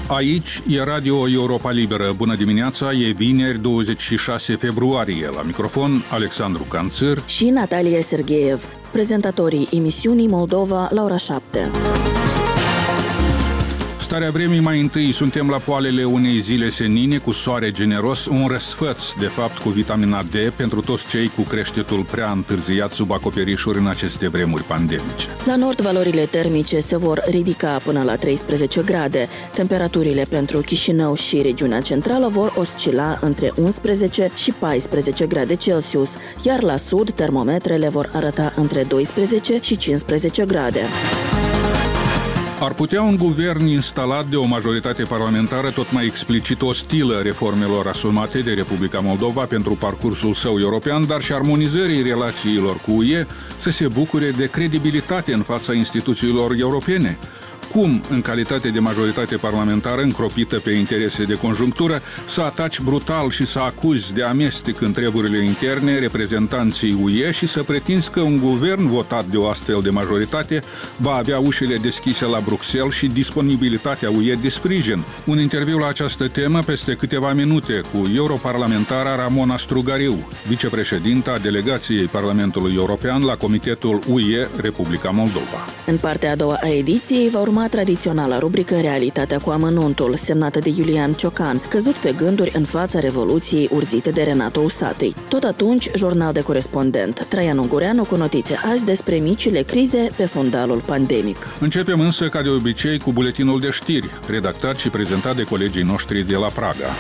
Aici e Radio Europa Liberă. Bună dimineața, e vineri 26 februarie. La microfon Alexandru Canțăr și Natalia Sergeev, prezentatorii emisiunii Moldova la ora 7. Starea vremii mai întâi. Suntem la poalele unei zile senine cu soare generos, un răsfăț, de fapt, cu vitamina D pentru toți cei cu creștetul prea întârziat sub acoperișuri în aceste vremuri pandemice. La nord, valorile termice se vor ridica până la 13 grade. Temperaturile pentru Chișinău și regiunea centrală vor oscila între 11 și 14 grade Celsius, iar la sud, termometrele vor arăta între 12 și 15 grade. Ar putea un guvern instalat de o majoritate parlamentară tot mai explicit ostilă reformelor asumate de Republica Moldova pentru parcursul său european, dar și armonizării relațiilor cu UE, să se bucure de credibilitate în fața instituțiilor europene? Cum, în calitate de majoritate parlamentară încropită pe interese de conjunctură, să ataci brutal și să acuzi de amestec în treburile interne reprezentanții UE și să pretinzi că un guvern votat de o astfel de majoritate va avea ușile deschise la Bruxelles și disponibilitatea UE de sprijin? Un interviu la această temă peste câteva minute cu europarlamentara Ramona Strugariu, vicepreședinta delegației Parlamentului European la Comitetul UE Republica Moldova. În partea a doua a ediției va urma tradiționala rubrică Realitatea cu amănuntul, semnată de Iulian Ciocan, căzut pe gânduri în fața Revoluției urzite de Renato Usatăi. Tot atunci, jurnal de corespondent Traian Ungureanu cu notițe azi despre micile crize pe fundalul pandemic. Începem însă, ca de obicei, cu buletinul de știri, redactat și prezentat de colegii noștri de la Praga.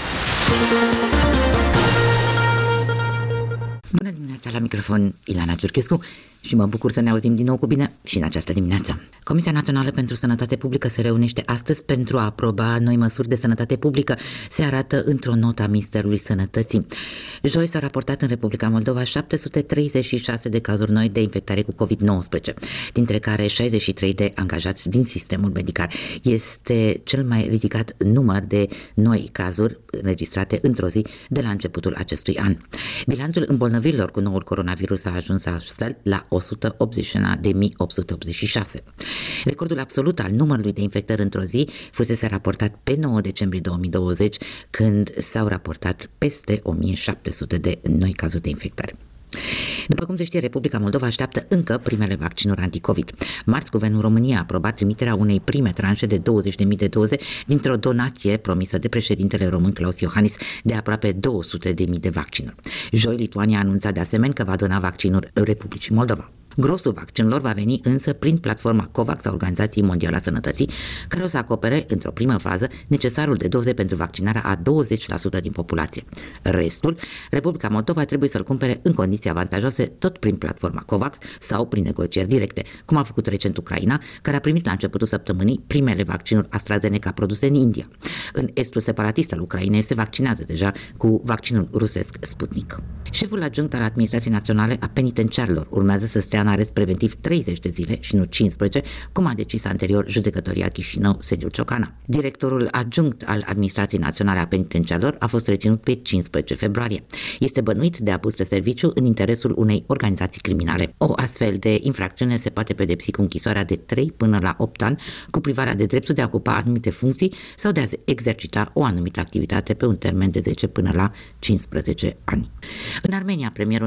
Bună dimineața, la microfon Ilana Ciurchescu și mă bucur să ne auzim din nou cu bine și în această dimineață. Comisia Națională pentru Sănătate Publică se reunește astăzi pentru a aproba noi măsuri de sănătate publică, se arată într-o notă a Ministerului Sănătății. Joi s-au raportat în Republica Moldova 736 de cazuri noi de infectare cu COVID-19, dintre care 63 de angajați din sistemul medical. Este cel mai ridicat număr de noi cazuri înregistrate într-o zi de la începutul acestui an. Bilanțul îmbolnăvirilor cu noul coronavirus a ajuns astfel la 181.886. Recordul absolut al numărului de infectări într-o zi fusese raportat pe 9 decembrie 2020, când s-au raportat peste 1700 de noi cazuri de infectare. După cum se știe, Republica Moldova așteaptă încă primele vaccinuri anticovid. Marți, Guvernul României a aprobat trimiterea unei prime tranșe de 20.000 de doze dintr-o donație promisă de președintele român Klaus Iohannis de aproape 200.000 de vaccinuri. Joi, Lituania a anunțat de asemenea că va dona vaccinuri Republicii Moldova. Grosul vaccinurilor va veni însă prin platforma COVAX a Organizației Mondiale a Sănătății, care o să acopere, într-o primă fază, necesarul de doze pentru vaccinarea a 20% din populație. Restul, Republica Moldova trebuie să-l cumpere în condiții avantajoase tot prin platforma COVAX sau prin negocieri directe, cum a făcut recent Ucraina, care a primit la începutul săptămânii primele vaccinuri AstraZeneca produse în India. În estul separatist al Ucrainei se vaccinează deja cu vaccinul rusesc Sputnik. Șeful adjunct al Administrației Naționale a Penitenciarilor urmează să stea în arest preventiv 30 de zile și nu 15, cum a decis anterior judecătoria Chișinău, sediul Ciocana. Directorul adjunct al Administrației Naționale a Penitenciarilor a fost reținut pe 15 februarie. Este bănuit de abuz de serviciu în interesul unei organizații criminale. O astfel de infracțiune se poate pedepsi cu închisoarea de 3 până la 8 ani, cu privarea de dreptul de a ocupa anumite funcții sau de a exercita o anumită activitate pe un termen de 10 până la 15 ani. În Armenia, premierul